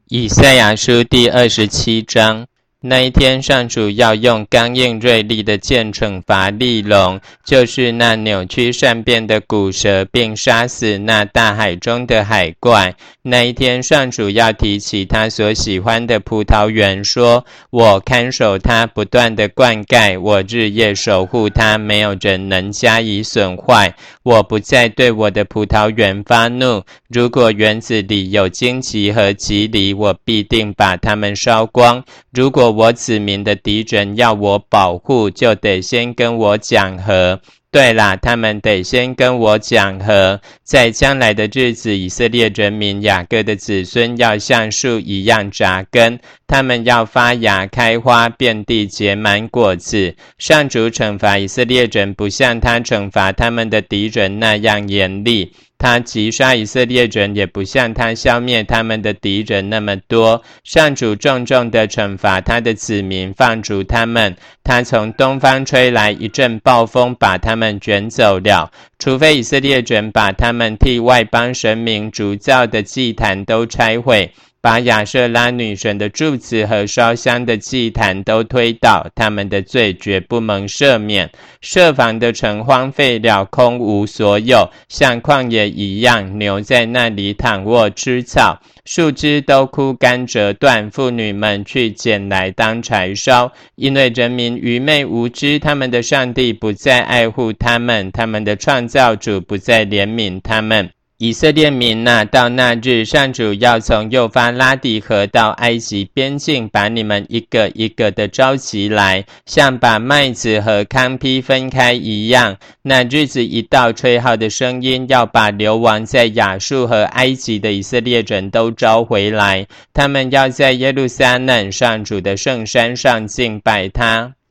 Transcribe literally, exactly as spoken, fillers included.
以赛亚书第二十七章，那一天上主要用刚硬锐利的剑惩罚利龙，就是那扭曲善变的古蛇，并杀死那大海中的海怪。那一天上主要提起他所喜欢的葡萄园，说：我看守它，不断的灌溉，我日夜守护它，没有人能加以损坏。我不再对我的葡萄园发怒，如果园子里有荆棘和棘藜，我必定把它们烧光。如果我子民的敌人要我保护，就得先跟我讲和。对啦，他们得先跟我讲和。在将来的日子，以色列人民雅各的子孙要像树一样扎根，他们要发芽开花，遍地结满果子。上主惩罚以色列人，不像他惩罚他们的敌人那样严厉。他击杀以色列人，也不像他消灭他们的敌人那么多。上主重重的惩罚他的子民，放逐他们。他从东方吹来一阵暴风，把他们卷走了。除非以色列人把他们替外邦神明筑造的祭坛都拆毁，把亚舍拉女神的柱子和烧香的祭坛都推倒，他们的罪绝不蒙赦免。设防的城荒废了，空无所有，像旷野一样，牛在那里躺卧吃草，树枝都枯干折断，妇女们去捡来当柴烧。因为人民愚昧无知，他们的上帝不再爱护他们，他们的创造主不再怜悯他们。以色列民啊，到那日，上主要从幼发拉底河到埃及边境，把你们一个一个的召集来，像把麦子和糠秕分开一样。那日子一到，吹号的声音要把流亡在亚述和埃及的以色列人都招回来，他们要在耶路撒冷上主的圣山上敬拜他。